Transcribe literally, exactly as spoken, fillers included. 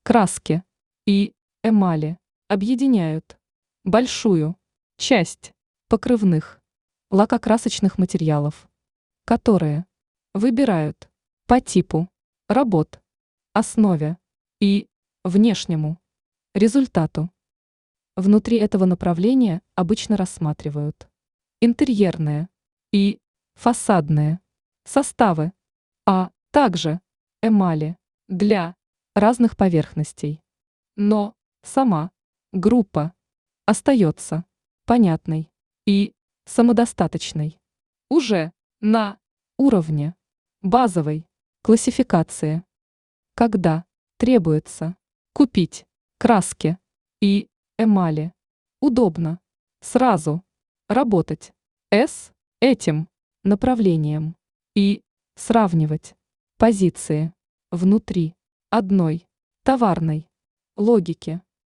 краски и эмали объединяют большую часть покрывных лакокрасочных материалов, которые выбирают по типу работ, основе и внешнему результату. Внутри этого направления обычно рассматривают интерьерные и фасадные составы, а также эмали для разных поверхностей. Но сама группа остается понятной и самодостаточной уже на уровне базовой классификации, когда требуется купить краски и эмали. Удобно сразу работать с этим направлением и сравнивать позиции внутри одной товарной логики.